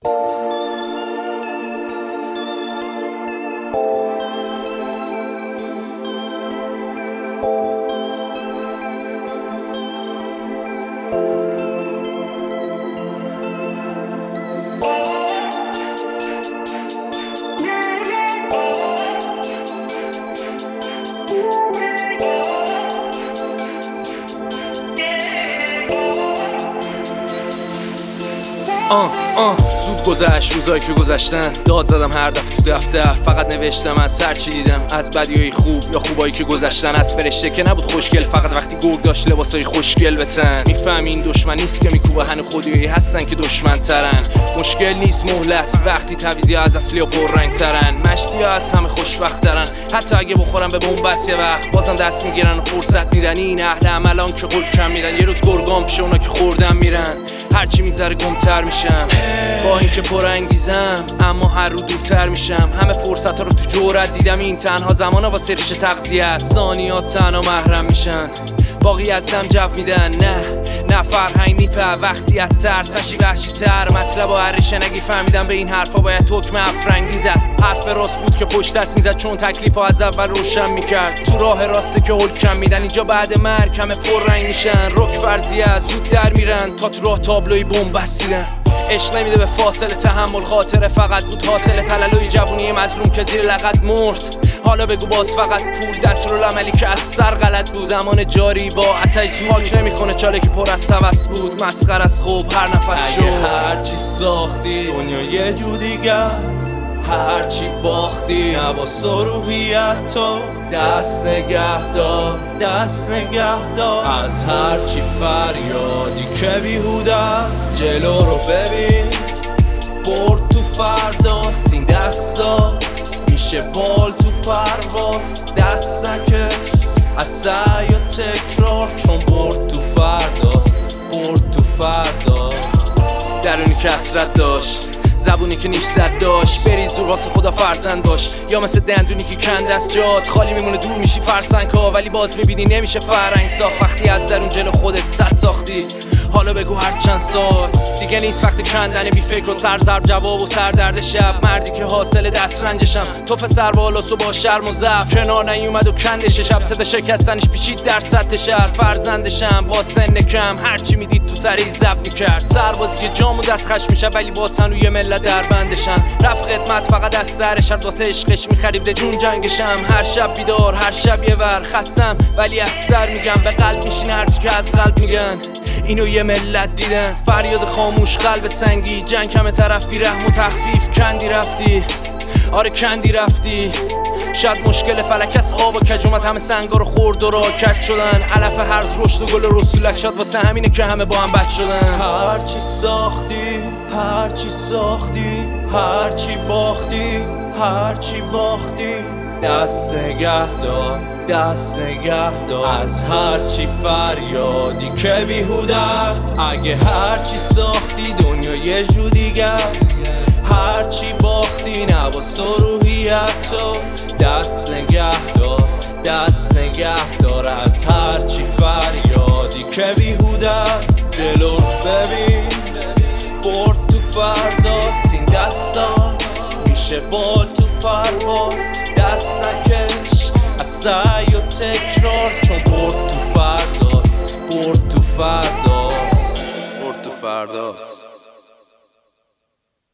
زود گذشت روزایی که گذشتن، داد زدم هر دفعه تو دفتر، فقط نوشتم از هر چی دیدم، از بدیای خوب یا خوبایی که گذشتن، از فرشته که نبود خوشگل، فقط وقتی گرگ داشت لباسای خوشگل بتن. میفهمی این دشمن نیست که میکوبه، هنو خودیایی هستن که دشمن ترن. مشکل نیست مهلت وقتی تعویضی ها از اصلی ها پررنگ ترن، مشتی ها از همه خوشبخت ترن، حتی اگه بخورن به بنبست یه وقت بازم دست میگیرن و فرصت میدن. این اهل عملان که قول کم میدن، یه روز گرگان پیش اونا که خوردن میرن، هرچی میگذره گمتر میشم. با اینکه پر انگیزم اما هر رو دورتر میشم. همه فرصت ها رو تو جرأت دیدم، این تنها زمانا واسه ریش تغذیه است. ثانیات تنها محرم میشن، باقی از دم جو میدن. نه فرهنگ میپه وقتی از ترسشی وحشی تر. مطلب و هرشه نگی فهمیدم به این حرفا باید حکم افرنگی زد. حرف راست بود که پشت دست میزد، چون تکلیف ها از اول روشن میکرد. تو راه راسته که حکم میدن، اینجا بعد مرگ همه پر رنگ میشن. رک فرضیه از زود در میرن تا تو راه تابلوی بنبستیدن. عشق نمیده به فاصله تحمل، خاطره فقط بود حاصل تلالوی جوونی مظلوم که زیر لغت مرد. حالا بگو باز فقط پول دستورالعملی که از سر غلط بود. زمان جاری با عطای سواک نمیکنه، چاله که پر از سوس بود. مسخر از خوب هر نفس شد. هرچی ساختی دنیا یه جو دیگه است، هرچی باختی حواس و روحیت تو دست نگه دار، دست نگه دار. از هرچی فریادی که بیهوده جلو رو ببین، برد تو فردا سین دستا میشه بال تو پرواز. دست نکش از سعی و تکرار، چون برد تو فرداست، برد تو فرداست. درونی که حسرت داشت، زبونی که نیش زد داشت. بری زور واسه خدا فرزند باش، یا مثل دندونی که کند از جات خالی میمونه دور میشی فرسنگ ها، ولی باز میبینی نمیشه فرنگ ساخت. وقتی از درون جلو خودت صد ساختی، حالا بگو هر چند سال دیگه نیست وقت کندن بی فکر و سرزرب جواب و سردرد شب. مردی که حاصل دست رنجشم، توف سر بالاست و با شرم و ضعف کنار نیومد و کندش شب. صدا شکستنش پیچید در سطح شهر، فرزندشم با سن کم هرچی میدید تو سری زب میکرد. سربازی که جامو دست خش میشه، ولی باز هنوی ملت در بندشم. رفت خدمت فقط از سر شب، واسه عشقش میخرید جون جنگشم. هر شب بیدار هر شب یه ور خستم، ولی از سر میگم به قلب میشین حرفی که از قلب میگن. اینو یه ملت دیدن، فریاد خاموش قلب سنگی. جنگ همه طرف بی رحم و تخفیف، کندی رفتی آره کندی رفتی. شاید مشکل فلک از آب و کجومت، همه سنگا رو خورد و راکت شدن. علف هرز رشد و گل رسولک شد، واسه همینه که همه با هم بد شدن. هرچی ساختی هرچی ساختی، هرچی باختی هرچی باختی، دست نگه دار، دست نگه دار. از هرچی فریادی که بیهوده، اگه هرچی ساختی دنیا یه جو دیگه، هرچی باختی نواس و روحیت تو دست نگه دار، دست نگه دار. از هرچی فریادی که بیهوده، جلو ببین برد تو فردا سین دستا میشه بال تو پرواز. دست نکش از سعی و تکرار، چون برد تو فرداست، برد تو فرداست، برد تو فردا.